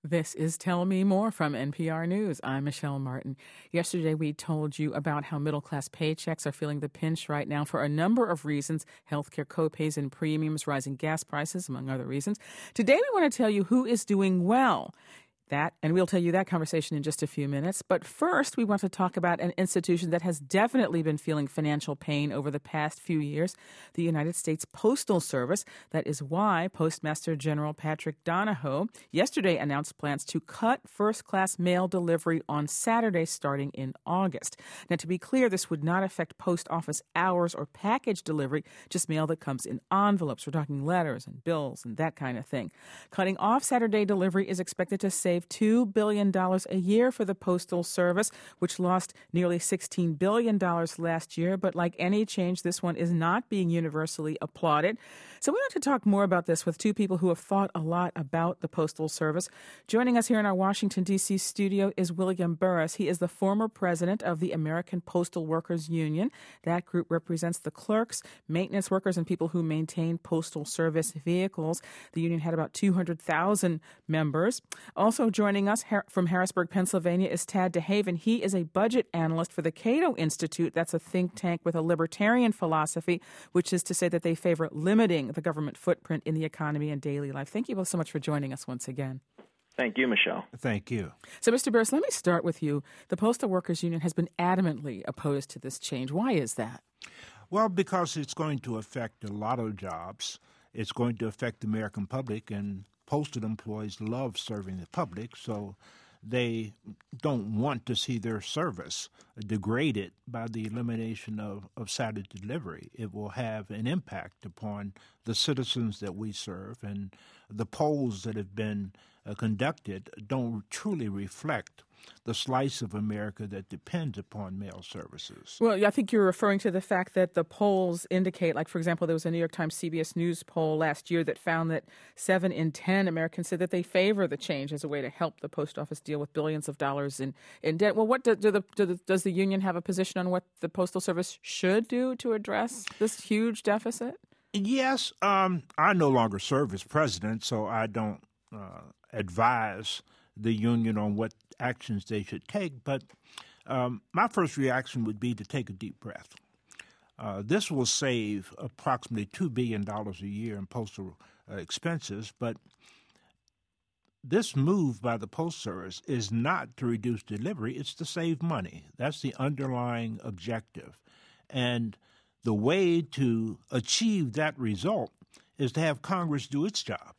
This is Tell Me More from NPR News. I'm Michelle Martin. Yesterday, we told you about how middle-class paychecks are feeling the pinch right now for a number of reasons: healthcare copays and premiums, rising gas prices, among other reasons. Today, we want to tell you who is doing well. And we'll tell you that conversation in just a few minutes. But first, we want to talk about an institution that has definitely been feeling financial pain over the past few years, the United States Postal Service. That is why Postmaster General Patrick Donohoe yesterday announced plans to cut first-class mail delivery on Saturday starting in August. Now, to be clear, this would not affect post office hours or package delivery, just mail that comes in envelopes. We're talking letters and bills and that kind of thing. Cutting off Saturday delivery is expected to save $2 billion a year for the Postal Service, which lost nearly $16 billion last year. But like any change, this one is not being universally applauded. So we want to talk more about this with two people who have thought a lot about the Postal Service. Joining us here in our Washington, D.C. studio is William Burris. He is the former president of the American Postal Workers Union. That group represents the clerks, maintenance workers, and people who maintain Postal Service vehicles. The union had about 200,000 members. Also joining us from Harrisburg, Pennsylvania, is Tad DeHaven. He is a budget analyst for the Cato Institute. That's a think tank with a libertarian philosophy, which is to say that they favor limiting the government footprint in the economy and daily life. Thank you both so much for joining us once again. Thank you, Michelle. Thank you. So, Mr. Burris, let me start with you. The Postal Workers Union has been adamantly opposed to this change. Why is that? Well, because it's going to affect a lot of jobs. It's going to affect the American public, and postal employees love serving the public, so they don't want to see their service degraded by the elimination of Saturday delivery. It will have an impact upon the citizens that we serve, and the polls that have been conducted don't truly reflect the slice of America that depends upon mail services. Well, I think you're referring to the fact that the polls indicate, like, for example, there was a New York Times CBS News poll last year that found that 7 in 10 Americans said that they favor the change as a way to help the post office deal with billions of dollars in debt. Well, what does the union have a position on what the Postal Service should do to address this huge deficit? Yes. I no longer serve as president, so I don't advise the union on what actions they should take. But my first reaction would be to take a deep breath. This will save approximately $2 billion a year in postal expenses, but this move by the Postal Service is not to reduce delivery, it's to save money. That's the underlying objective. And the way to achieve that result is to have Congress do its job.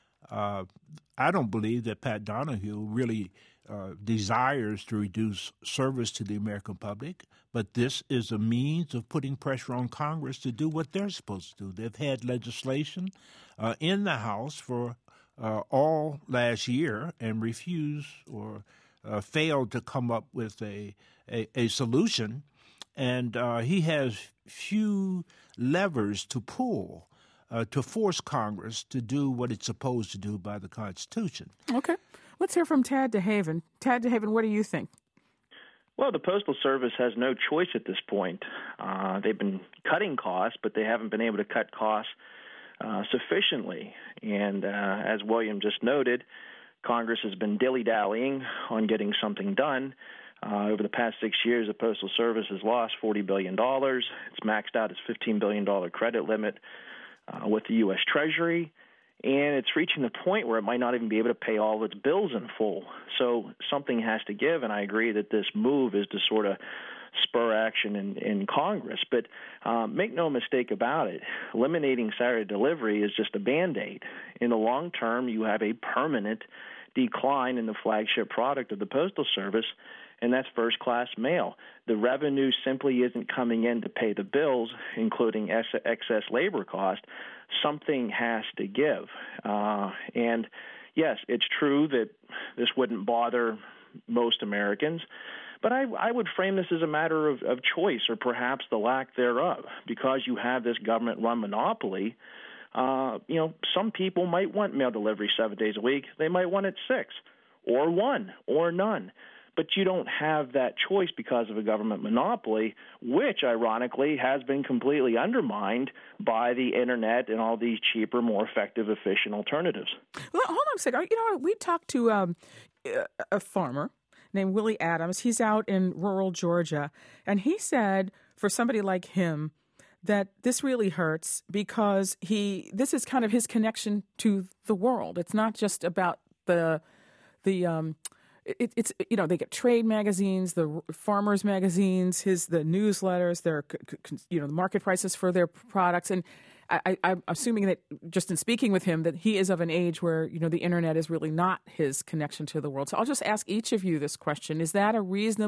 I don't believe that Pat Donohoe really desires to reduce service to the American public, but this is a means of putting pressure on Congress to do what they're supposed to do. They've had legislation in the House for all last year and refused or failed to come up with a solution, and he has few levers to pull to force Congress to do what it's supposed to do by the Constitution. Okay. Let's hear from Tad DeHaven. Tad DeHaven, what do you think? Well, the Postal Service has no choice at this point. They've been cutting costs, but they haven't been able to cut costs sufficiently. And as William just noted, Congress has been dilly-dallying on getting something done. Over the past 6 years, the Postal Service has lost $40 billion. It's maxed out its $15 billion credit limit with the U.S. Treasury, and it's reaching the point where it might not even be able to pay all of its bills in full. So something has to give, and I agree that this move is to sort of spur action in Congress. But make no mistake about it, eliminating Saturday delivery is just a Band-Aid. In the long term, you have a permanent decline in the flagship product of the Postal Service, and that's first-class mail. The revenue simply isn't coming in to pay the bills, including excess labor cost. Something has to give. And, yes, it's true that this wouldn't bother most Americans, but I would frame this as a matter of choice or perhaps the lack thereof. Because you have this government-run monopoly, some people might want mail delivery 7 days a week. They might want it 6 or 1 or none. but you don't have that choice because of a government monopoly, which, ironically, has been completely undermined by the Internet and all these cheaper, more effective, efficient alternatives. Well, hold on a second. We talked to a farmer named Willie Adams. He's out in rural Georgia, and he said for somebody like him that this really hurts because this is kind of his connection to the world. It's not just about it's they get trade magazines, the farmers magazines, the newsletters, their the market prices for their products, and I'm assuming that just in speaking with him that he is of an age where the internet is really not his connection to the world. So I'll just ask each of you this question: is that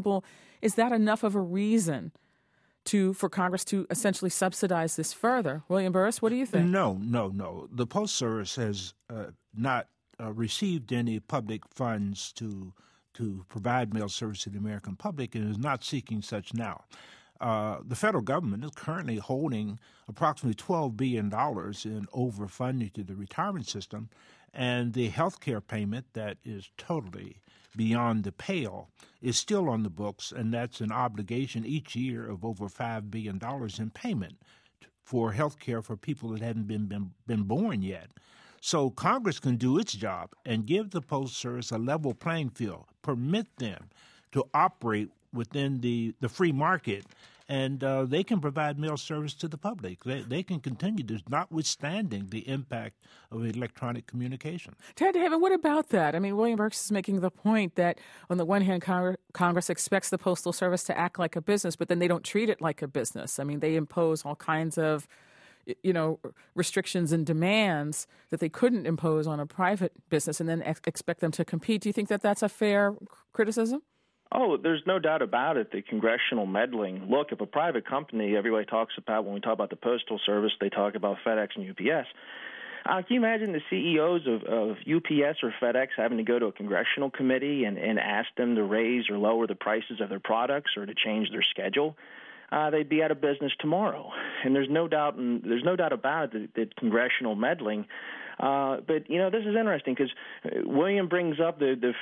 enough of a reason for Congress to essentially subsidize this further? William Burris, what do you think? No. The Post Service has not received any public funds to provide mail service to the American public and is not seeking such now. The federal government is currently holding approximately $12 billion in overfunding to the retirement system, and the health care payment that is totally beyond the pale is still on the books, and that's an obligation each year of over $5 billion in payment for health care for people that haven't been born yet. So Congress can do its job and give the Post Service a level playing field, permit them to operate within the free market, and they can provide mail service to the public. They can continue this, notwithstanding the impact of electronic communication. Ted DeHaven, what about that? I mean, William Burris is making the point that, on the one hand, Congress expects the Postal Service to act like a business, but then they don't treat it like a business. I mean, they impose all kinds of restrictions and demands that they couldn't impose on a private business and then expect them to compete. Do you think that that's a fair criticism? Oh, there's no doubt about it, the congressional meddling. Look, if a private company, everybody talks about, when we talk about the Postal Service, they talk about FedEx and UPS. Can you imagine the CEOs of UPS or FedEx having to go to a congressional committee and ask them to raise or lower the prices of their products or to change their schedule? They'd be out of business tomorrow. And there's no doubt about it that congressional meddling. But this is interesting because William brings up the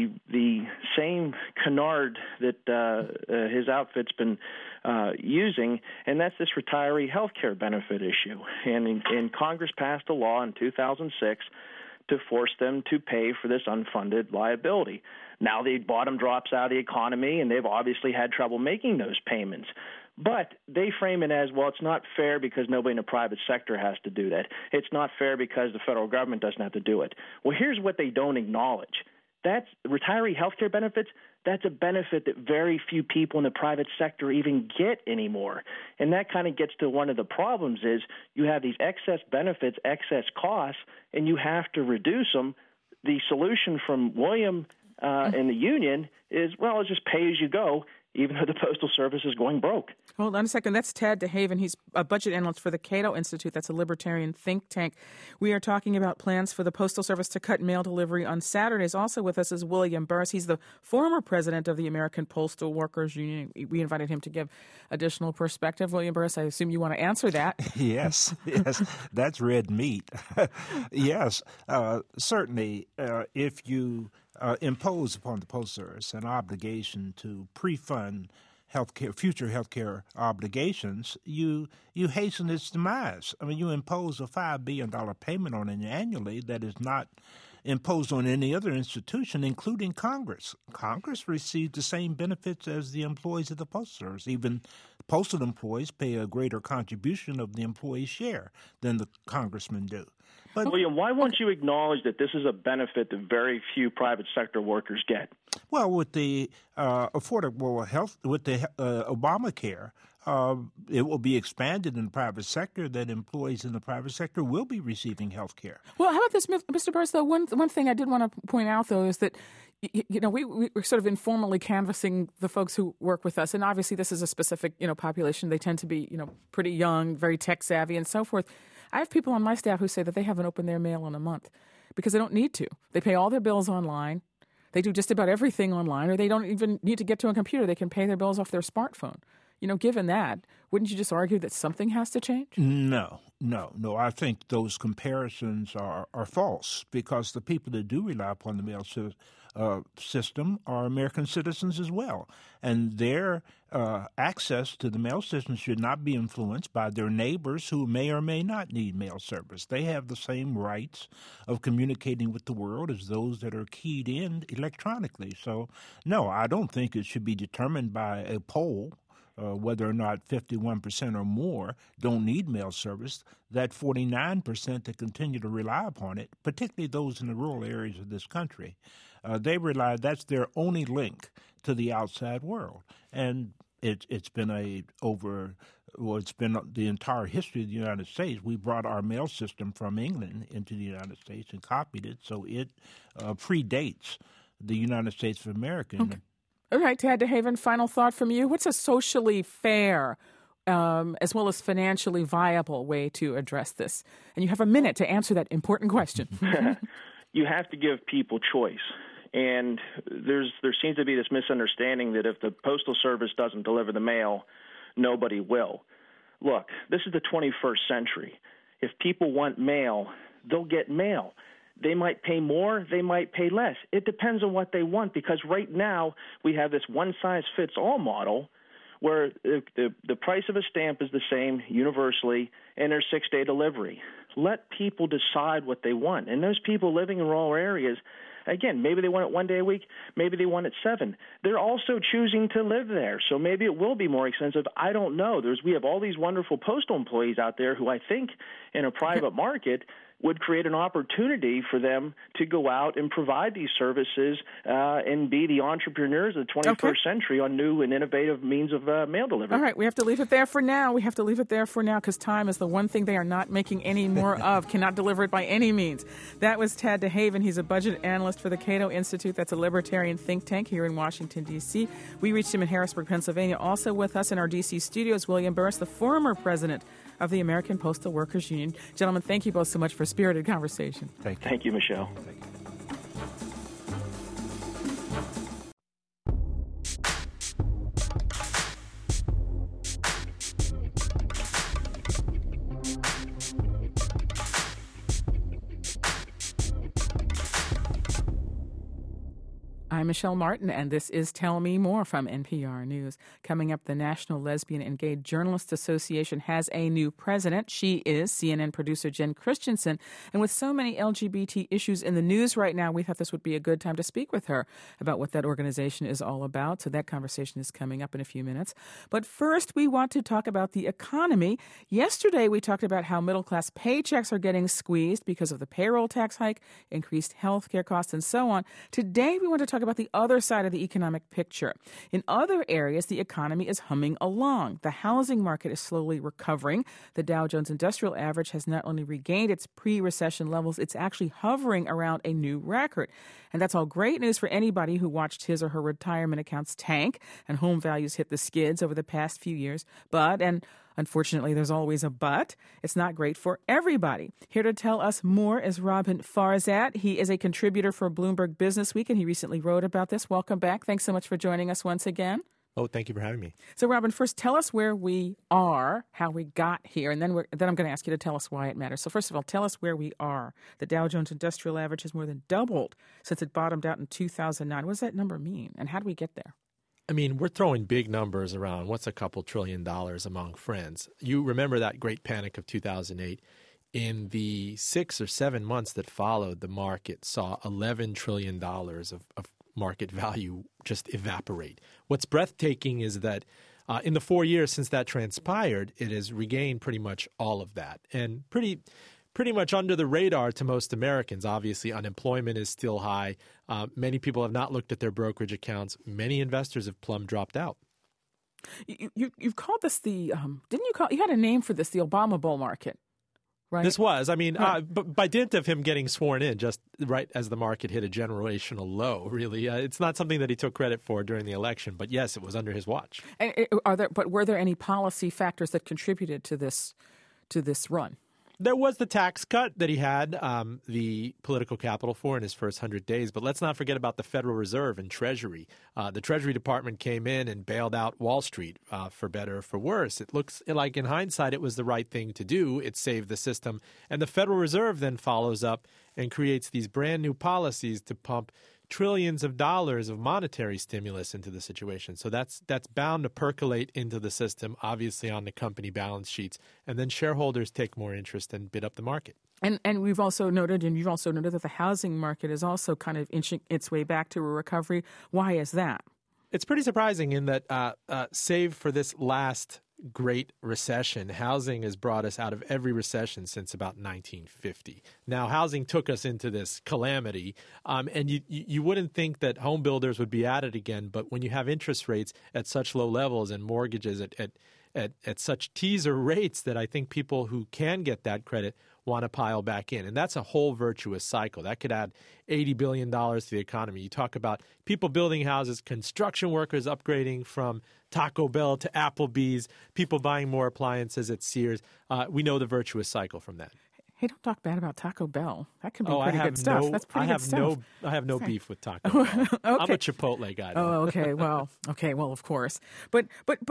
same canard that his outfit's been using, and that's this retiree health care benefit issue. And Congress passed a law in 2006 to force them to pay for this unfunded liability. Now the bottom drops out of the economy, and they've obviously had trouble making those payments. But they frame it as, well, it's not fair because nobody in the private sector has to do that. It's not fair because the federal government doesn't have to do it. Well, here's what they don't acknowledge. That's retiree health care benefits. That's a benefit that very few people in the private sector even get anymore. And that kind of gets to one of the problems is you have these excess benefits, excess costs, and you have to reduce them. The solution from William and the union is, well, it's just pay as you go, even though the Postal Service is going broke. Hold on a second. That's Ted DeHaven. He's a budget analyst for the Cato Institute. That's a libertarian think tank. We are talking about plans for the Postal Service to cut mail delivery on Saturdays. Also with us is William Burris. He's the former president of the American Postal Workers Union. We invited him to give additional perspective. William Burris, I assume you want to answer that. Yes, that's red meat. Yes, certainly if you impose upon the Postal Service an obligation to pre-fund future healthcare obligations, you hasten its demise. I mean, you impose a $5 billion payment on it annually that is not imposed on any other institution, including Congress. Congress receives the same benefits as the employees of the Postal Service. Even postal employees pay a greater contribution of the employee's share than the congressmen do. But William, why won't you acknowledge that this is a benefit that very few private sector workers get? Well, with the affordable health, with the Obamacare, it will be expanded in the private sector that employees in the private sector will be receiving health care. Well, how about this, Mr. Burris, though? One thing I did want to point out, though, is that we're sort of informally canvassing the folks who work with us, and obviously this is a specific population. They tend to be pretty young, very tech savvy, and so forth. I have people on my staff who say that they haven't opened their mail in a month because they don't need to. They pay all their bills online. They do just about everything online, or they don't even need to get to a computer. They can pay their bills off their smartphone. given that, wouldn't you just argue that something has to change? No. I think those comparisons are false, because the people that do rely upon the mail system are American citizens as well. And their access to the mail system should not be influenced by their neighbors who may or may not need mail service. They have the same rights of communicating with the world as those that are keyed in electronically. So, no, I don't think it should be determined by a poll. Whether or not 51% or more don't need mail service, that 49% that continue to rely upon it, particularly those in the rural areas of this country, that's their only link to the outside world. And it's been the entire history of the United States. We brought our mail system from England into the United States and copied it, so it predates the United States of America. Okay. All right, Tad DeHaven, final thought from you. What's a socially fair as well as financially viable way to address this? And you have a minute to answer that important question. You have to give people choice. And there seems to be this misunderstanding that if the Postal Service doesn't deliver the mail, nobody will. Look, this is the 21st century. If people want mail, they'll get mail. They might pay more, they might pay less. It depends on what they want, because right now we have this one-size-fits-all model where the price of a stamp is the same universally, and there's 6-day delivery. Let people decide what they want. And those people living in rural areas, again, maybe they want it 1 day a week, maybe they want it 7. They're also choosing to live there, so maybe it will be more expensive. I don't know. We have all these wonderful postal employees out there who I think in a private market would create an opportunity for them to go out and provide these services and be the entrepreneurs of the 21st century on new and innovative means of mail delivery. All right, we have to leave it there for now. Because time is the one thing they are not making any more of, cannot deliver it by any means. That was Tad DeHaven. He's a budget analyst for the Cato Institute. That's a libertarian think tank here in Washington, D.C. We reached him in Harrisburg, Pennsylvania. Also with us in our D.C. studios, William Burris, the former president of the American Postal Workers Union. Gentlemen, thank you both so much for spirited conversation. Thank you, Michelle. Thank you. I'm Michelle Martin, and this is Tell Me More from NPR News. Coming up, the National Lesbian and Gay Journalists Association has a new president. She is CNN producer Jen Christensen. And with so many LGBT issues in the news right now, we thought this would be a good time to speak with her about what that organization is all about. So that conversation is coming up in a few minutes. But first, we want to talk about the economy. Yesterday, we talked about how middle-class paychecks are getting squeezed because of the payroll tax hike, increased health care costs, and so on. Today, we want to talk about the other side of the economic picture. In other areas, the economy is humming along. The housing market is slowly recovering. The Dow Jones Industrial Average has not only regained its pre-recession levels, it's actually hovering around a new record. And that's all great news for anybody who watched his or her retirement accounts tank and home values hit the skids over the past few years. But, and unfortunately, there's always a but, it's not great for everybody. Here to tell us more is Robin Farzad. He is a contributor for Bloomberg Businessweek, and he recently wrote about this. Welcome back. Thanks so much for joining us once again. Oh, thank you for having me. So, Robin, first tell us where we are, how we got here, and then I'm going to ask you to tell us why it matters. So first of all, tell us where we are. The Dow Jones Industrial Average has more than doubled since it bottomed out in 2009. What does that number mean, and how do we get there? I mean, we're throwing big numbers around. What's a couple $1 trillion among friends? You remember that great panic of 2008. In the 6 or 7 months that followed, the market saw $11 trillion of market value just evaporate. What's breathtaking is that in the 4 years since that transpired, it has regained pretty much all of that. And pretty much under the radar to most Americans. Obviously, unemployment is still high. Many people have not looked at their brokerage accounts. Many investors have plumb dropped out. You've called this you had a name for this, the Obama bull market, right? This was. I mean, by dint of him getting sworn in just right as the market hit a generational low, really. It's not something that he took credit for during the election, but yes, it was under his watch. And were there any policy factors that contributed to this run? There was the tax cut that he had the political capital for in his first 100 days. But let's not forget about the Federal Reserve and Treasury. The Treasury Department came in and bailed out Wall Street for better or for worse. It looks like in hindsight it was the right thing to do. It saved the system. And the Federal Reserve then follows up and creates these brand new policies to pump trillions of dollars of monetary stimulus into the situation. So that's bound to percolate into the system, obviously on the company balance sheets, and then shareholders take more interest and bid up the market. And we've also noted, and you've also noted that the housing market is also kind of inching its way back to a recovery. Why is that? It's pretty surprising in that, save for this last great recession, housing has brought us out of every recession since about 1950. Now, housing took us into this calamity, and you wouldn't think that home builders would be at it again, but when you have interest rates at such low levels and mortgages at such teaser rates that I think people who can get that credit want to pile back in. And that's a whole virtuous cycle. That could add $80 billion to the economy. You talk about people building houses, construction workers upgrading from Taco Bell to Applebee's, people buying more appliances at Sears. We know the virtuous cycle from that. Hey, don't talk bad about Taco Bell. That could be pretty good stuff. That's pretty good stuff. I have no beef with Taco Bell. Okay. I'm a Chipotle guy. Oh, okay. Well, of course. But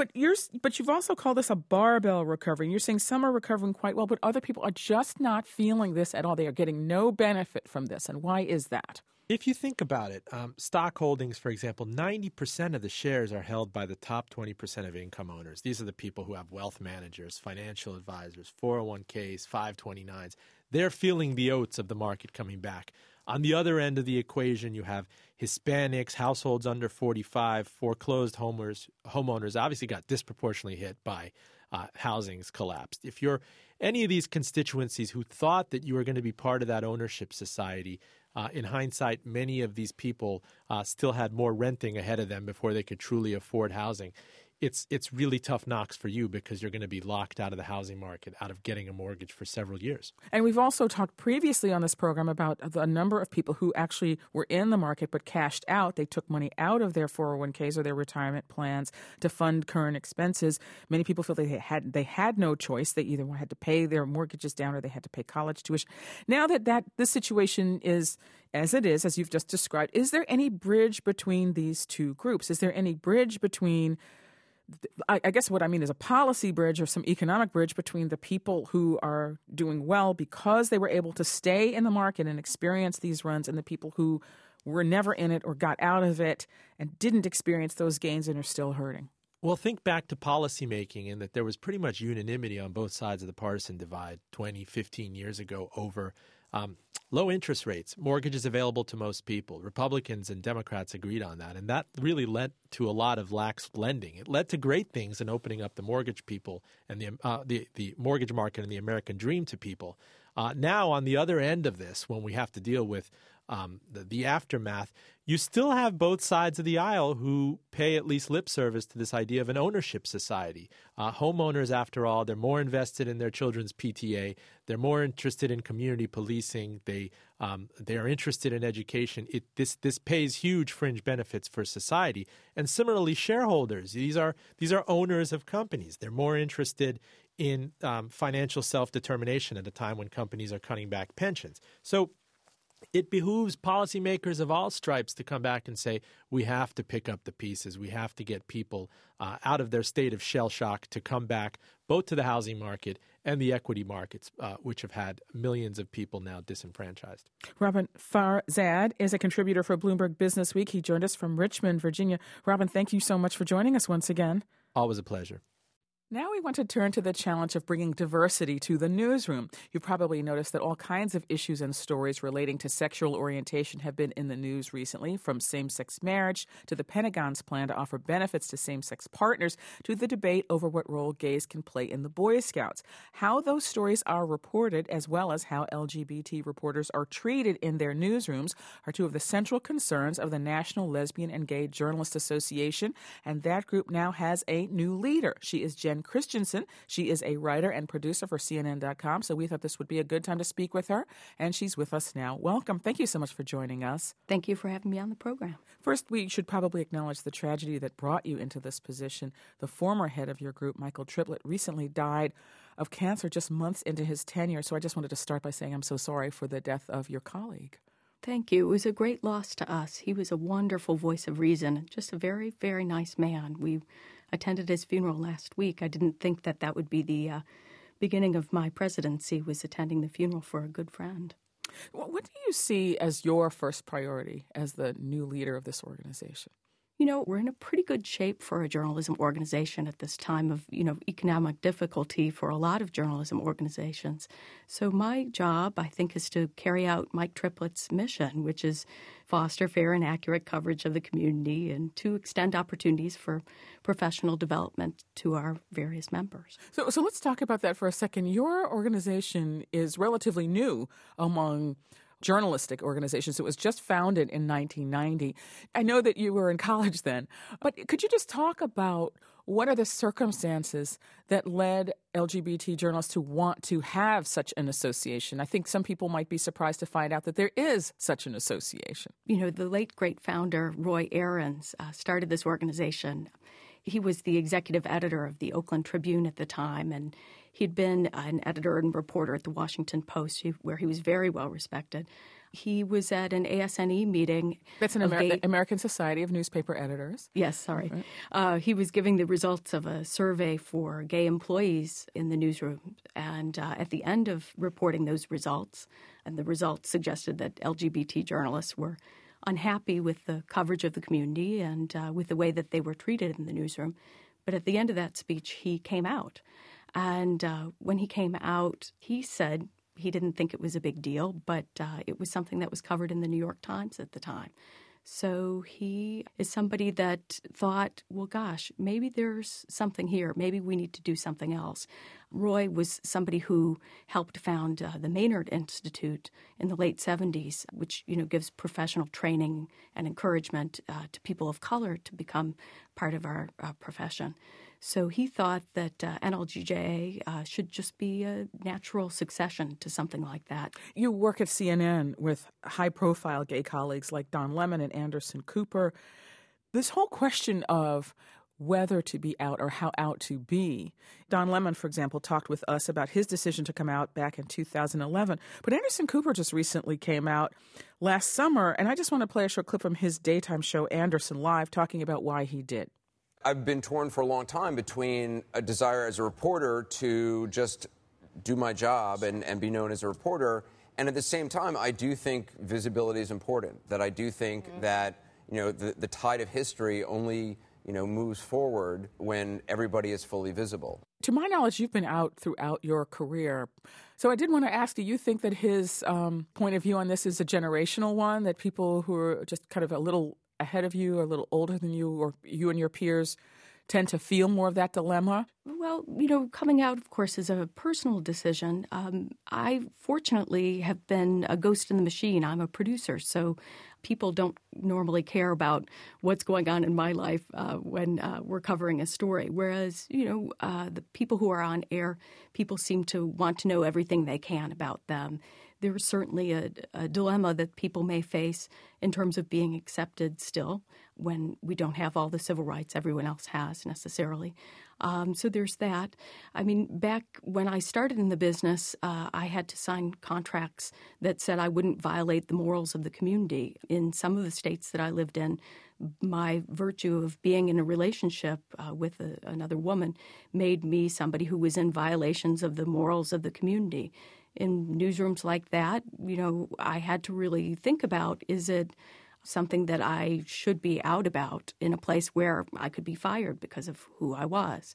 you've also called this a barbell recovery. You're saying some are recovering quite well, but other people are just not feeling this at all. They are getting no benefit from this. And why is that? If you think about it, stock holdings, for example, 90% of the shares are held by the top 20% of income owners. These are the people who have wealth managers, financial advisors, 401ks, 529s. They're feeling the oats of the market coming back. On the other end of the equation, you have Hispanics, households under 45, foreclosed homeowners obviously got disproportionately hit by housing's collapsed. If you're any of these constituencies who thought that you were going to be part of that ownership society, in hindsight, many of these people still had more renting ahead of them before they could truly afford housing. It's really tough knocks for you because you're going to be locked out of the housing market, out of getting a mortgage for several years. And we've also talked previously on this program about the number of people who actually were in the market but cashed out. They took money out of their 401ks or their retirement plans to fund current expenses. Many people feel they had no choice. They either had to pay their mortgages down or they had to pay college tuition. Now that this situation is as it is, as you've just described, is there any bridge between these two groups? Is there any bridge between I guess what I mean is a policy bridge or some economic bridge between the people who are doing well because they were able to stay in the market and experience these runs and the people who were never in it or got out of it and didn't experience those gains and are still hurting. Well, think back to policymaking and that there was pretty much unanimity on both sides of the partisan divide 20, 15 years ago over low interest rates, mortgages available to most people. Republicans and Democrats agreed on that, and that really led to a lot of lax lending. It led to great things in opening up the mortgage people and the mortgage market and the American dream to people. Now, on the other end of this, when we have to deal with the aftermath, you still have both sides of the aisle who pay at least lip service to this idea of an ownership society. Homeowners, after all, they're more invested in their children's PTA. They're more interested in community policing. They are interested in education. This pays huge fringe benefits for society. And similarly, shareholders. These are owners of companies. They're more interested in financial self-determination at a time when companies are cutting back pensions. So it behooves policymakers of all stripes to come back and say, we have to pick up the pieces. We have to get people out of their state of shell shock to come back both to the housing market and the equity markets, which have had millions of people now disenfranchised. Robin Farzad is a contributor for Bloomberg Business Week. He joined us from Richmond, Virginia. Robin, thank you so much for joining us once again. Always a pleasure. Now we want to turn to the challenge of bringing diversity to the newsroom. You've probably noticed that all kinds of issues and stories relating to sexual orientation have been in the news recently, from same-sex marriage to the Pentagon's plan to offer benefits to same-sex partners to the debate over what role gays can play in the Boy Scouts. How those stories are reported, as well as how LGBT reporters are treated in their newsrooms, are two of the central concerns of the National Lesbian and Gay Journalists Association, and that group now has a new leader. She is Jen Jen Christensen. She is a writer and producer for CNN.com, so we thought this would be a good time to speak with her, and she's with us now. Welcome. Thank you so much for joining us. Thank you for having me on the program. First, we should probably acknowledge the tragedy that brought you into this position. The former head of your group, Michael Triplett, recently died of cancer just months into his tenure, so I just wanted to start by saying I'm so sorry for the death of your colleague. Thank you. It was a great loss to us. He was a wonderful voice of reason, just a very, very nice man. We attended his funeral last week. I didn't think that would be the beginning of my presidency, was attending the funeral for a good friend. What do you see as your first priority as the new leader of this organization? You know, we're in a pretty good shape for a journalism organization at this time of, economic difficulty for a lot of journalism organizations. So my job, I think, is to carry out Mike Triplett's mission, which is foster fair and accurate coverage of the community and to extend opportunities for professional development to our various members. So let's talk about that for a second. Your organization is relatively new among journalistic organizations. It was just founded in 1990. I know that you were in college then, but could you just talk about what are the circumstances that led LGBT journalists to want to have such an association? I think some people might be surprised to find out that there is such an association. You know, the late great founder, Roy Aarons, started this organization. He was the executive editor of the Oakland Tribune at the time, and he'd been an editor and reporter at the Washington Post, where he was very well respected. He was at an ASNE meeting. That's an American Society of Newspaper Editors. Yes, sorry. Right. He was giving the results of a survey for gay employees in the newsroom. And at the end of reporting those results, and the results suggested that LGBT journalists were unhappy with the coverage of the community and with the way that they were treated in the newsroom. But at the end of that speech, he came out. And when he came out, he said he didn't think it was a big deal, but it was something that was covered in the New York Times at the time. So he is somebody that thought, well, gosh, maybe there's something here. Maybe we need to do something else. Roy was somebody who helped found the Maynard Institute in the late 70s, which, gives professional training and encouragement to people of color to become part of our profession. So he thought that NLGJA should just be a natural succession to something like that. You work at CNN with high-profile gay colleagues like Don Lemon and Anderson Cooper. This whole question of whether to be out or how out to be. Don Lemon, for example, talked with us about his decision to come out back in 2011. But Anderson Cooper just recently came out last summer, and I just want to play a short clip from his daytime show, Anderson Live, talking about why he did. I've been torn for a long time between a desire as a reporter to just do my job and be known as a reporter. And at the same time, I do think visibility is important, that I do think that, the tide of history only, moves forward when everybody is fully visible. To my knowledge, you've been out throughout your career. So I did want to ask, do you think that his point of view on this is a generational one, that people who are just kind of a little ahead of you or a little older than you, or you and your peers, tend to feel more of that dilemma? Well, coming out, of course, is a personal decision. I, fortunately, have been a ghost in the machine. I'm a producer, so people don't normally care about what's going on in my life when we're covering a story. Whereas, the people who are on air, people seem to want to know everything they can about them. There is certainly a dilemma that people may face in terms of being accepted still when we don't have all the civil rights everyone else has necessarily. So there's that. I mean, back when I started in the business, I had to sign contracts that said I wouldn't violate the morals of the community. In some of the states that I lived in, my virtue of being in a relationship with another woman made me somebody who was in violations of the morals of the community. In newsrooms like that, I had to really think about, is it something that I should be out about in a place where I could be fired because of who I was?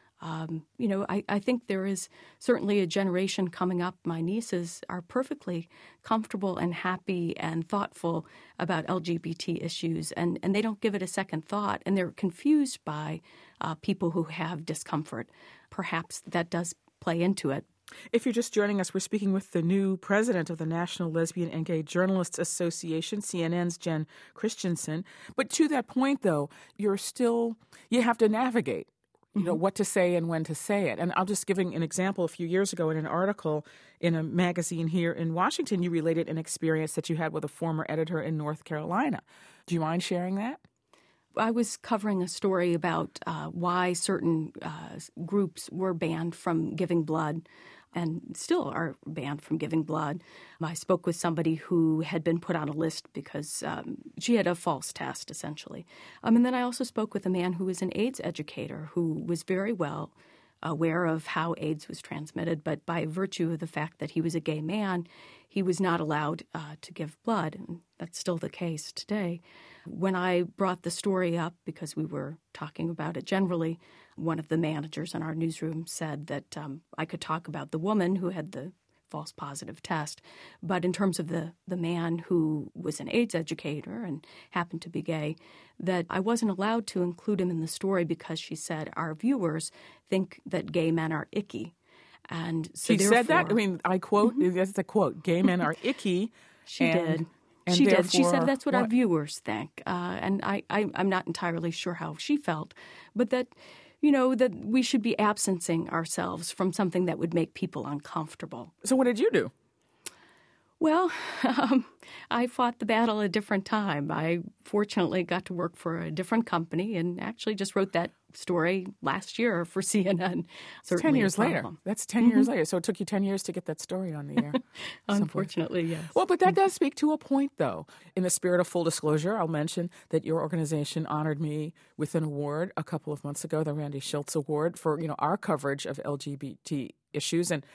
I think there is certainly a generation coming up. My nieces are perfectly comfortable and happy and thoughtful about LGBT issues, and they don't give it a second thought, and they're confused by people who have discomfort. Perhaps that does play into it. If you're just joining us, we're speaking with the new president of the National Lesbian and Gay Journalists Association, CNN's Jen Christensen. But to that point, though, you have to navigate, you know, what to say and when to say it. And I'll just giving an example. A few years ago in an article in a magazine here in Washington, you related an experience that you had with a former editor in North Carolina. Do you mind sharing that? I was covering a story about why certain groups were banned from giving blood and still are banned from giving blood. I spoke with somebody who had been put on a list because she had a false test, essentially. And then I also spoke with a man who was an AIDS educator who was very well aware of how AIDS was transmitted, but by virtue of the fact that he was a gay man, he was not allowed to give blood, and that's still the case today. When I brought the story up, because we were talking about it generally, one of the managers in our newsroom said that I could talk about the woman who had the false positive test, but in terms of the man who was an AIDS educator and happened to be gay, that I wasn't allowed to include him in the story because she said our viewers think that gay men are icky. And so she said that? I mean, I quote, that's the quote, gay men are icky. She did. And she did. She said that's what our viewers think. And I'm not entirely sure how she felt, but that, you know, that we should be absencing ourselves from something that would make people uncomfortable. So what did you do? Well, I fought the battle a different time. I fortunately got to work for a different company and actually just wrote that story last year for CNN. It's 10 years later. That's 10 years later. So it took you 10 years to get that story on the air. Unfortunately, yes. Well, but that does speak to a point, though. In the spirit of full disclosure, I'll mention that your organization honored me with an award a couple of months ago, the Randy Schultz Award, for, you know, our coverage of LGBT issues. And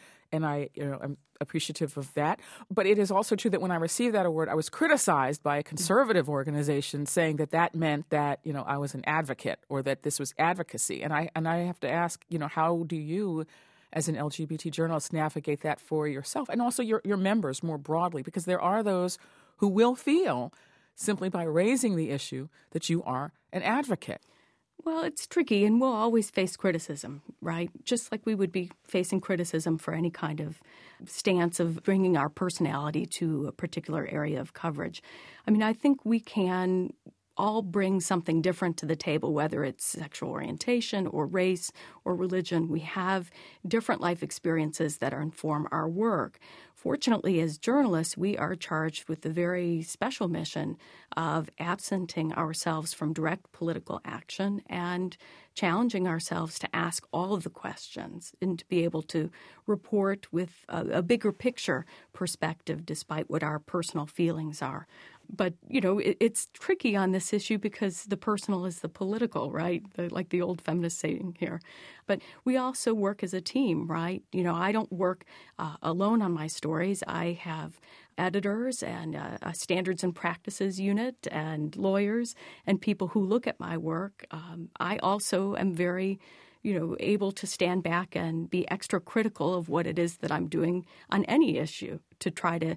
I'm appreciative of that. But it is also true that when I received that award, I was criticized by a conservative organization saying that that meant that, you know, I was an advocate or that this was advocacy. And I have to ask, you know, how do you, as an LGBT journalist, navigate that for yourself and also your members more broadly? Because there are those who will feel, simply by raising the issue, that you are an advocate. Well, it's tricky, and we'll always face criticism, right? Just like we would be facing criticism for any kind of stance of bringing our personality to a particular area of coverage. I mean, I think we can all bring something different to the table, whether it's sexual orientation or race or religion. We have different life experiences that inform our work. Fortunately, as journalists, we are charged with the very special mission of absenting ourselves from direct political action and challenging ourselves to ask all of the questions and to be able to report with a bigger picture perspective despite what our personal feelings are. But, you know, it's tricky on this issue because the personal is the political, right? Like the old feminist saying here. But we also work as a team, right? You know, I don't work alone on my stories. I have editors and a standards and practices unit and lawyers and people who look at my work. I also am very able to stand back and be extra critical of what it is that I'm doing on any issue to try to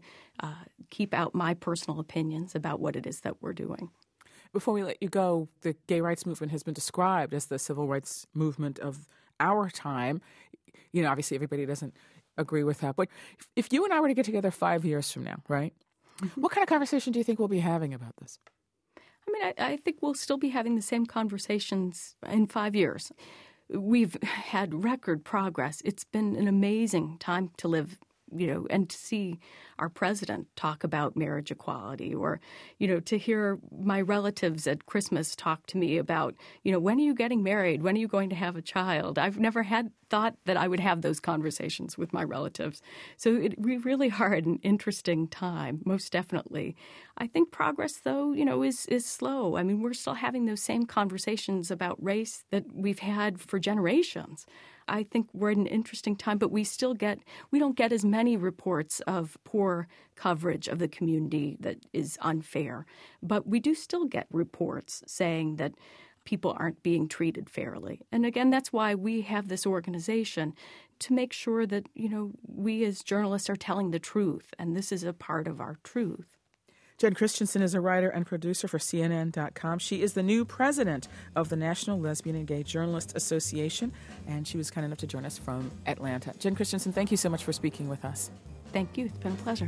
keep out my personal opinions about what it is that we're doing. Before we let you go, the gay rights movement has been described as the civil rights movement of our time. You know, obviously everybody doesn't agree with that. But if you and I were to get together 5 years from now, right, what kind of conversation do you think we'll be having about this? I mean, I think we'll still be having the same conversations in 5 years. We've had record progress. It's been an amazing time to live, and to see our president talk about marriage equality, or, to hear my relatives at Christmas talk to me about, when are you getting married? When are you going to have a child? I've never thought that I would have those conversations with my relatives. So we really are at an interesting time, most definitely. I think progress, though, is slow. I mean, we're still having those same conversations about race that we've had for generations. I think we're at an interesting time, but we don't get as many reports of poor coverage of the community that is unfair. But we do still get reports saying that people aren't being treated fairly. And again, that's why we have this organization, to make sure that, we as journalists are telling the truth, and this is a part of our truth. Jen Christensen is a writer and producer for CNN.com. She is the new president of the National Lesbian and Gay Journalists Association, and she was kind enough to join us from Atlanta. Jen Christensen, thank you so much for speaking with us. Thank you. It's been a pleasure.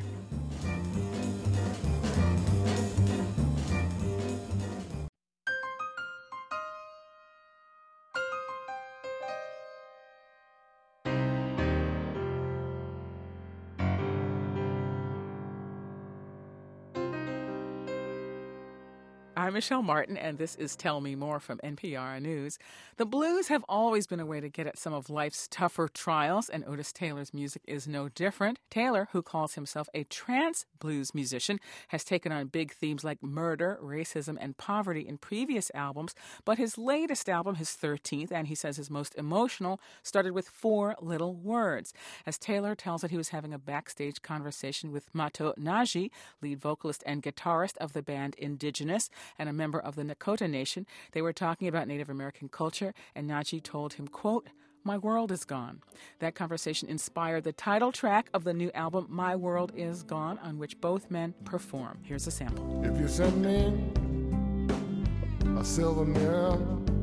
I'm Michelle Martin, and this is Tell Me More from NPR News. The blues have always been a way to get at some of life's tougher trials, and Otis Taylor's music is no different. Taylor, who calls himself a trance blues musician, has taken on big themes like murder, racism, and poverty in previous albums, but his latest album, his 13th, and he says his most emotional, started with 4 little words. As Taylor tells it, he was having a backstage conversation with Mato Naji, lead vocalist and guitarist of the band Indigenous, and a member of the Nakota Nation. They were talking about Native American culture, and Naji told him, quote, "My world is gone." That conversation inspired the title track of the new album, My World Is Gone, on which both men perform. Here's a sample. If you send me a silver mirror,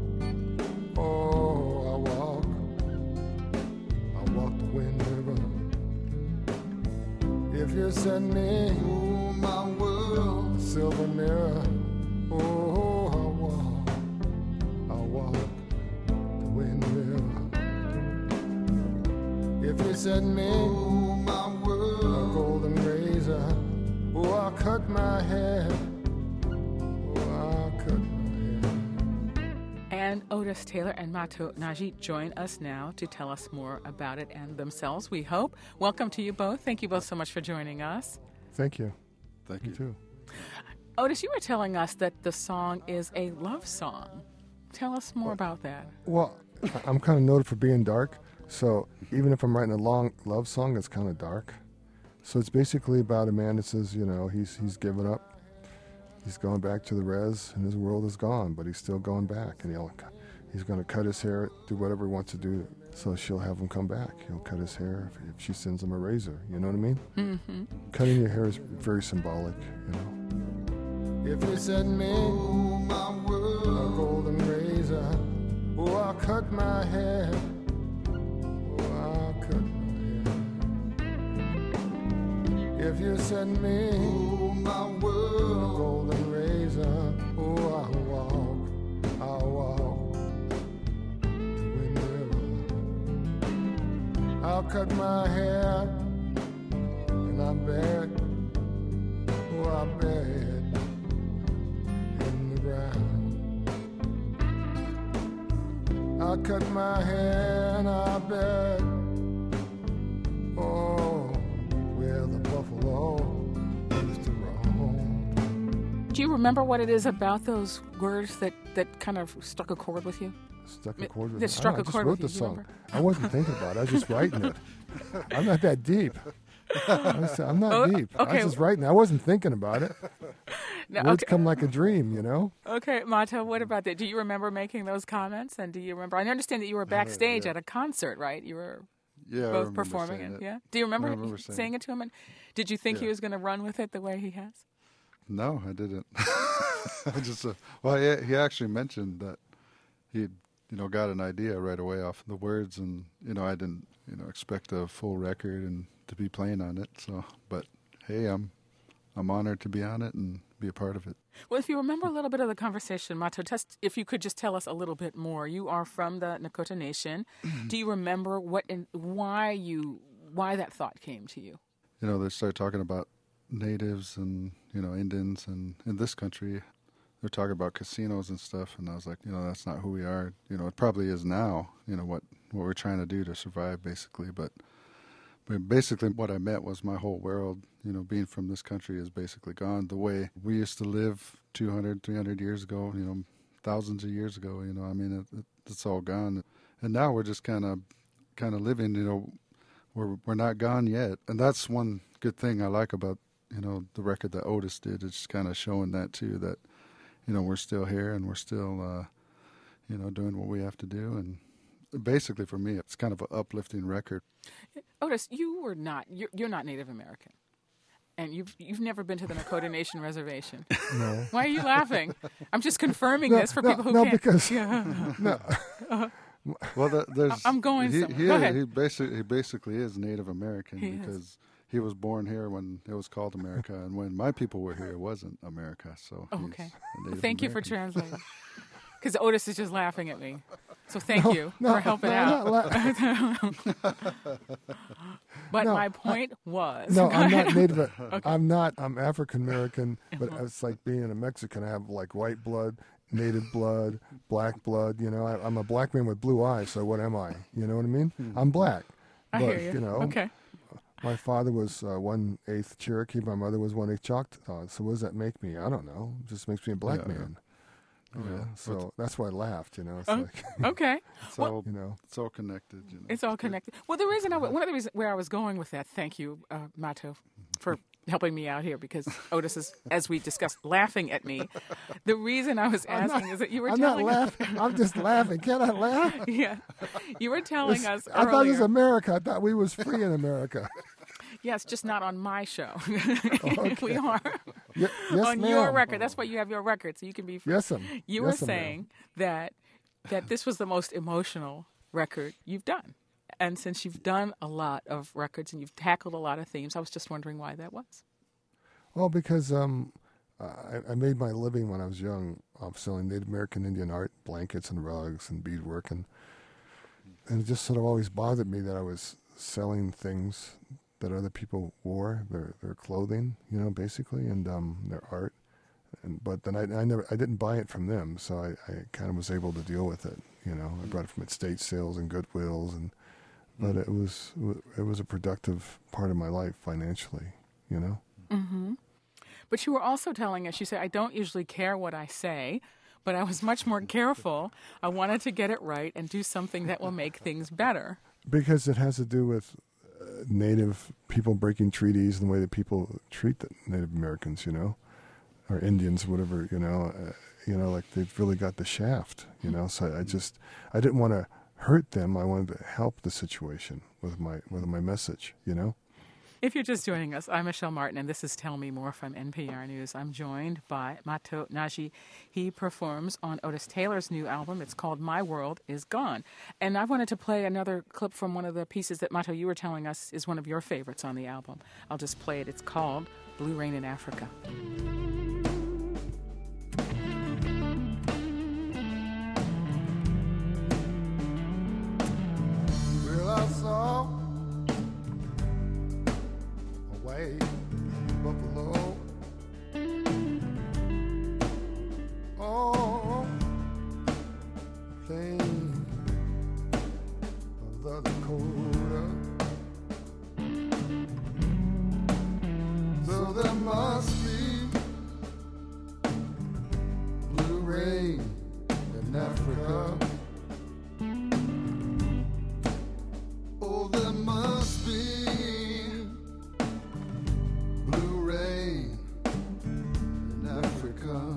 oh, I walk the wind river. If you send me, oh, my world, a silver mirror, oh, I walk the wind river. If you send me, oh, my world, a golden razor, oh, I'll cut my hair, oh, I'll cut my hair. And Otis Taylor and Mato Naji join us now to tell us more about it and themselves, we hope. Welcome to you both. Thank you both so much for joining us. Thank you. Thank You you. too. Otis, you were telling us that the song is a love song. Tell us more about that. Well, I'm kind of noted for being dark, so even if I'm writing a long love song, it's kind of dark. So it's basically about a man that says, you know, he's given up. He's going back to the res, and his world is gone, but he's still going back, and he's going to cut his hair, do whatever he wants to do. So she'll have him come back. He'll cut his hair if she sends him a razor. You know what I mean? Mm-hmm. Cutting your hair is very symbolic, you know. If you send me, oh, my world, a golden razor, oh, I'll cut my hair, oh, I'll cut my hair. If you send me, oh, my world, a golden razor, oh, I'll walk the wind river. I'll cut my hair, and I bet, oh, I bet. I cut my hair and I bet, oh, where the buffalo used to roam. Do you remember what it is about those words that kind of struck a chord with you? Struck a chord with That me. struck I a chord just wrote with the you, song. I wasn't thinking about it. I was just writing it. I'm not that deep. I'm not deep. I okay. was just writing. I wasn't thinking about it. No, Words okay. come like a dream, you know? Okay, Mato, what about that? Do you remember making those comments? And do you remember? I understand that you were backstage at a concert, right? You were Yeah, I both remember performing saying it. it. Yeah. Do you remember, saying saying it to him? And did you think he Yeah. was going to run with it the way he has? No, I didn't. I just he actually mentioned that he got an idea right away off the words, and I didn't expect a full record and to be playing on it. So, but hey, I'm honored to be on it and be a part of it. Well, if you remember a little bit of the conversation, Mato, if you could just tell us a little bit more. You are from the Nakota Nation. Do you remember why that thought came to you? They started talking about natives and Indians, and in this country they're talking about casinos and stuff, and I was like, that's not who we are. It probably is now, what we're trying to do to survive, basically. But basically what I meant was my whole world, being from this country is basically gone. The way we used to live 200, 300 years ago, thousands of years ago, it's all gone. And now we're just kind of living, we're not gone yet. And that's one good thing I like about, the record that Otis did. It's kind of showing that too, that, we're still here and we're still, doing what we have to do. And basically for me, it's kind of an uplifting record. Otis, you're not Native American. And you've never been to the Nakota Nation reservation. No. Why are you laughing? I'm just confirming this for people who no, can't. because Yeah. Well, there's. I'm going somewhere. He Go ahead. He basically is Native American because he was born here when it was called America, and when my people were here, it wasn't America. So Okay. he's a Native Thank you for American. translating. Because Otis is just laughing at me. So thank you for helping out. But my point was... No, I'm not Native. Okay. I'm African American, but it's like being a Mexican. I have like white blood, native blood, black blood. You know, I'm a black man with blue eyes, so what am I? You know what I mean? I'm black. I but, hear you. know, okay. My father was 1/8 Cherokee. My mother was 1/8 Choctaw. So what does that make me? I don't know. It just makes me a black man. You know? So that's why I laughed. You know, it's like okay. It's all it's all connected. You know? It's all connected. Well, the reason one of the reasons where I was going with that. Thank you, Mato, for helping me out here because Otis is, as we discussed, laughing at me. The reason I was asking is that you were telling us... I'm not laughing. I'm just laughing. Can I laugh? Yeah. You were telling us earlier... I thought it was America. I thought we was free in America. Yes, just not on my show. Okay. We are. Yes, on ma'am. your record. That's why you have your record, so you can be free. Yes, ma'am. You were saying that this was the most emotional record you've done. And since you've done a lot of records and you've tackled a lot of themes, I was just wondering why that was. Well, because I made my living when I was young selling Native American Indian art, blankets and rugs and beadwork. And it just sort of always bothered me that I was selling things that other people wore, their clothing, you know, basically, and their art. But then I didn't buy it from them, so I kind of was able to deal with it. You know, I brought it from estate sales and Goodwills, but it was a productive part of my life financially. You know. Mm-hmm. But you were also telling us, you said, I don't usually care what I say, but I was much more careful. I wanted to get it right and do something that will make things better. Because it has to do with Native people breaking treaties and the way that people treat the Native Americans, you know, or Indians, whatever, you know, like they've really got the shaft, you know. So I didn't want to hurt them. I wanted to help the situation with my message, you know. If you're just joining us, I'm Michelle Martin, and this is Tell Me More from NPR News. I'm joined by Mato Nagy. He performs on Otis Taylor's new album. It's called My World Is Gone. And I wanted to play another clip from one of the pieces that, Mato, you were telling us is one of your favorites on the album. I'll just play it. It's called Blue Rain in Africa. Well, I saw away buffalo. Oh, plain of the Dakota. So there must be blue rain in Africa. Oh, there must be blue rain in Africa.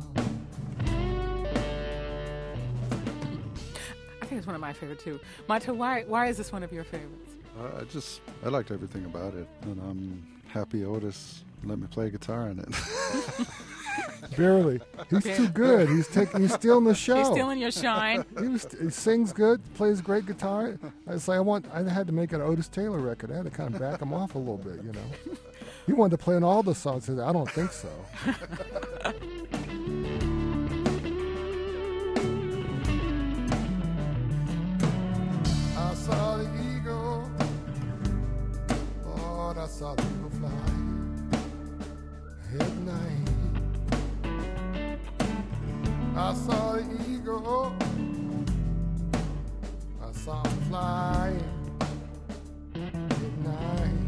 I think it's one of my favorite too. Mato, why is this one of your favorites? I liked everything about it, and I'm happy Otis let me play guitar in it. Barely. He's too good. He's stealing the show. He's stealing your shine. He sings good, plays great guitar. I had to make an Otis Taylor record. I had to kind of back him off a little bit, you know. He wanted to play on all the songs. I said, I don't think so. I saw the eagle. Lord, I saw the eagle fly at night. I saw the eagle. I saw him fly at night.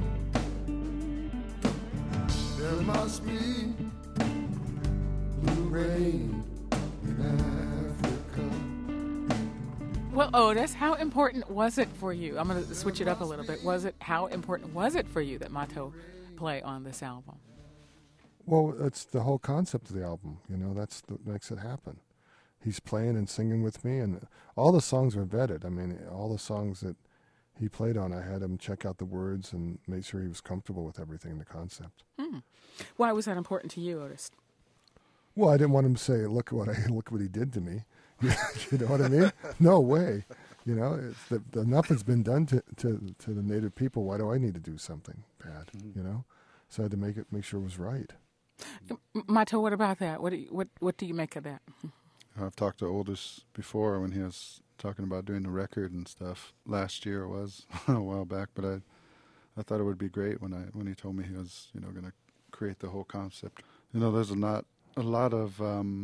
There must be blue rain in Africa. Well, Otis, how important was it for you? I'm going to switch it up a little bit. How important was it for you that Mato play on this album? Well, it's the whole concept of the album. You know, that's what makes it happen. He's playing and singing with me, and all the songs were vetted. I mean, all the songs that he played on, I had him check out the words and make sure he was comfortable with everything in the concept. Why was that important to you, Otis? Well, I didn't want him to say, look what he did to me. You know what I mean? No way. You know, enough has been done to the Native people. Why do I need to do something bad? You know, so I had to make sure it was right. Mato, what about that? What do you make of that? I've talked to Otis before when he was talking about doing a record and stuff. Last year it was a while back, but I thought it would be great when he told me he was going to create the whole concept. There's not a lot of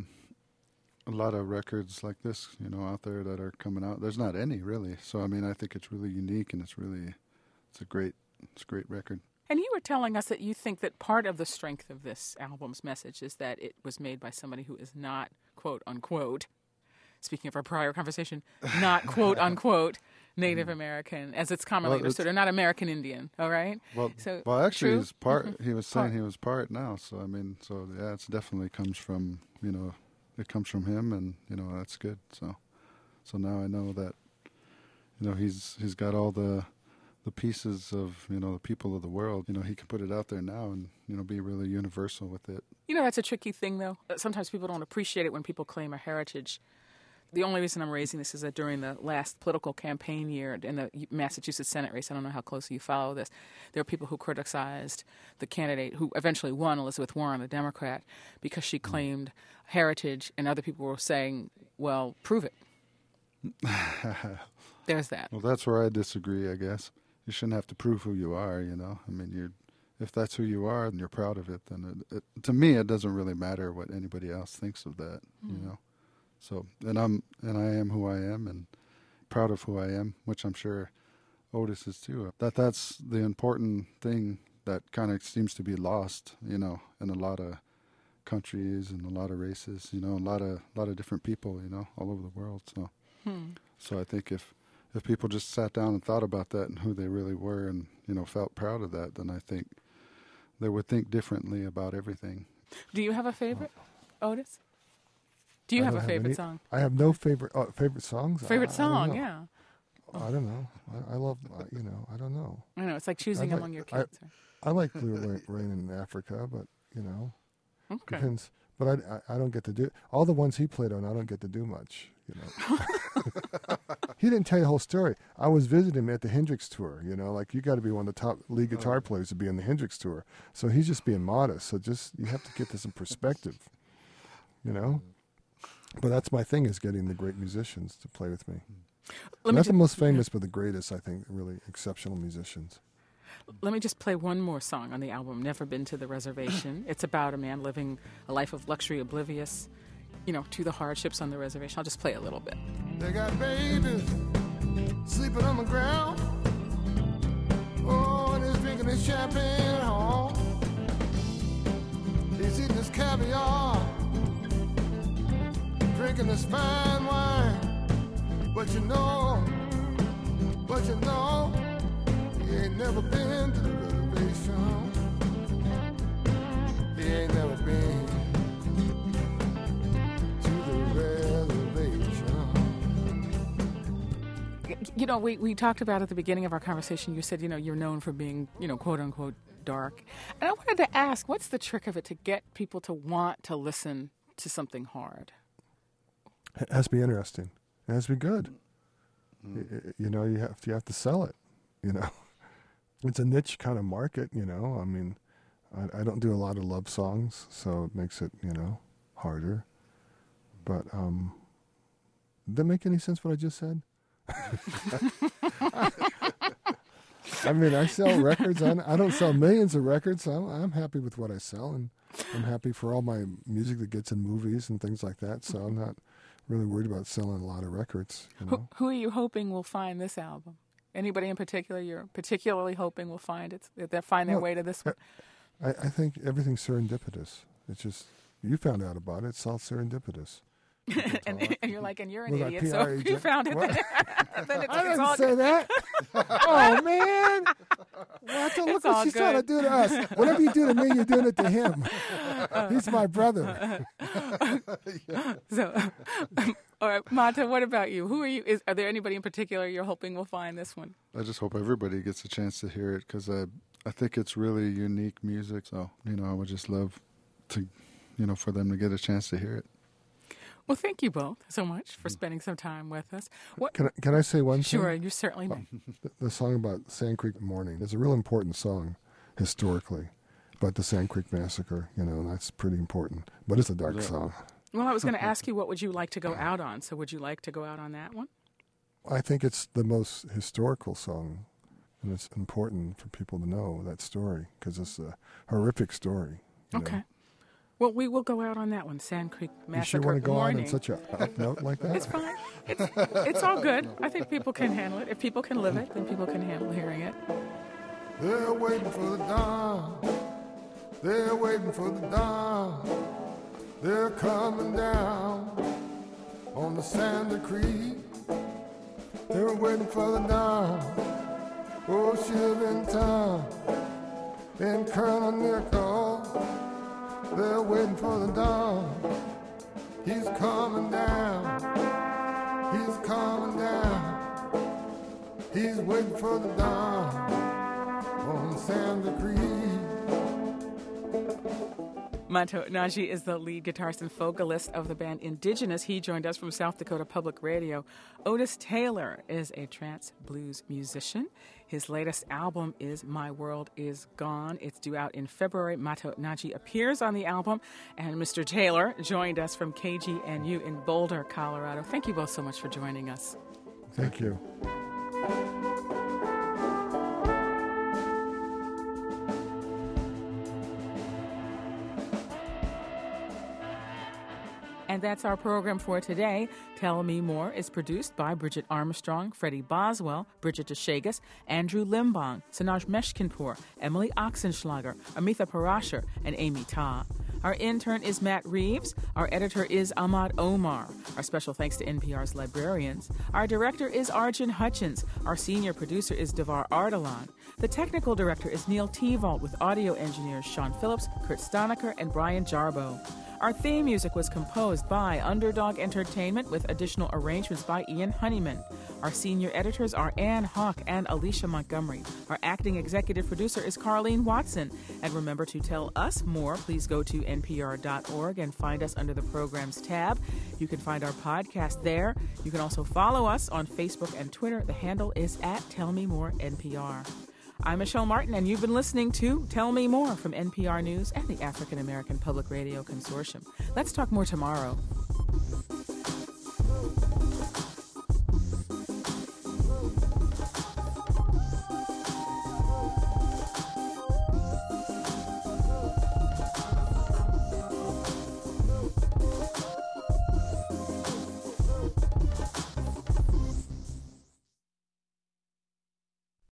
records like this out there that are coming out. There's not any really. So I think it's really unique, and it's a great record. And you were telling us that you think that part of the strength of this album's message is that it was made by somebody who is not, quote unquote, speaking of our prior conversation, not quote unquote Native American, as it's commonly understood, or not American Indian. All right. Well, actually, he's part. He was saying he was part now. So yeah, it definitely comes from it comes from him, and that's good. So now I know that he's got all the pieces of the people of the world. He can put it out there now and be really universal with it. That's a tricky thing, though. Sometimes people don't appreciate it when people claim a heritage. The only reason I'm raising this is that during the last political campaign year in the Massachusetts Senate race, I don't know how closely you follow this, there were people who criticized the candidate who eventually won, Elizabeth Warren, the Democrat, because she claimed heritage, and other people were saying, well, prove it. There's that. Well, that's where I disagree, I guess. You shouldn't have to prove who you are, if that's who you are and you're proud of it, then to me it doesn't really matter what anybody else thinks of that, So, and I am who I am and proud of who I am, which I'm sure Otis is too. That's the important thing that kind of seems to be lost, in a lot of countries and a lot of races, a lot of different people, all over the world. So I think if people just sat down and thought about that and who they really were and, felt proud of that, then I think they would think differently about everything. Do you have a favorite, Otis? Do you have a favorite song? I have no favorite songs. Favorite song, yeah. I don't know. I love, I don't know. I know, it's like choosing among your kids. I like Blue Rain in Africa, but, okay. Depends. But I don't get to do, all the ones he played on, I don't get to do much, He didn't tell you the whole story. I was visiting him at the Hendrix tour, you got to be one of the top lead guitar players to be on the Hendrix tour. So he's just being modest. So you have to get this in perspective, But that's my thing, is getting the great musicians to play with me. Not the most famous, but the greatest, I think, really exceptional musicians. Let me just play one more song on the album, Never Been to the Reservation. It's about a man living a life of luxury, oblivious, to the hardships on the reservation. I'll just play a little bit. They got babies sleeping on the ground. Oh, and he's drinking his champagne home. He's eating his caviar, drinking this fine wine. But you know, he ain't never been to the reservation. He ain't never been to the reservation. We talked about at the beginning of our conversation, you said, you're known for being, quote unquote, dark. And I wanted to ask, what's the trick of it to get people to want to listen to something hard? It has to be interesting. It has to be good. You have to sell it. It's a niche kind of market. I don't do a lot of love songs, so it makes it harder. But did that make any sense what I just said? I sell records. I don't sell millions of records. So I'm happy with what I sell, and I'm happy for all my music that gets in movies and things like that. So I'm not really worried about selling a lot of records. Who are you hoping will find this album? Anybody in particular you're particularly hoping will find it? They'll find their way to this one? I think everything's serendipitous. It's just, you found out about it. It's all serendipitous. and you're like, and you're an idiot, so if you found it, then it's I didn't all say good. that. Oh, man. Look what she's trying to do to us. Whatever you do to me, you're doing it to him. He's my brother. So, all right, Mata, what about you? Who are you? Are there anybody in particular you're hoping will find this one? I just hope everybody gets a chance to hear it, because I think it's really unique music. So, I would just love to, for them to get a chance to hear it. Well, thank you both so much for spending some time with us. Can I say one thing? Sure, you certainly may. The song about Sand Creek Morning is a real important song historically, about the Sand Creek Massacre, and that's pretty important. But it's a dark song. Well, I was going to ask you, what would you like to go out on? So would you like to go out on that one? I think it's the most historical song, and it's important for people to know that story because it's a horrific story. Okay. Know? Well, we will go out on that one, Sand Creek Massacre. You sure want to go Morning. out on such a up note like that? It's fine. It's all good. I think people can handle it. If people can live it, then people can handle hearing it. They're waiting for the dawn. They're waiting for the dawn. They're coming down on the Sand Creek. They're waiting for the dawn. Oh, she's in town. And Colonel Nickel. They're waiting for the dawn. He's coming down. He's coming down. He's waiting for the dawn on Sand Creek. Manto Naji is the lead guitarist and vocalist of the band Indigenous. He joined us from South Dakota Public Radio. Otis Taylor is a trance blues musician. His latest album is My World Is Gone. It's due out in February. Manto Naji appears on the album. And Mr. Taylor joined us from KGNU in Boulder, Colorado. Thank you both so much for joining us. Thank you. And that's our program for today. Tell Me More is produced by Bridget Armstrong, Freddie Boswell, Bridget DeShagas, Andrew Limbong, Sanaj Meshkinpour, Emily Oxenschlager, Amitha Parashar, and Amy Ta. Our intern is Matt Reeves. Our editor is Ahmad Omar. Our special thanks to NPR's librarians. Our director is Arjun Hutchins. Our senior producer is Devar Ardalan. The technical director is Neil Tevault with audio engineers Sean Phillips, Kurt Stonecker, and Brian Jarboe. Our theme music was composed by Underdog Entertainment with additional arrangements by Ian Honeyman. Our senior editors are Ann Hawk and Alicia Montgomery. Our acting executive producer is Carlene Watson. And remember to tell us more. Please go to npr.org and find us under the Programs tab. You can find our podcast there. You can also follow us on Facebook and Twitter. The handle is @TellMeMoreNPR. I'm Michelle Martin, and you've been listening to Tell Me More from NPR News and the African American Public Radio Consortium. Let's talk more tomorrow.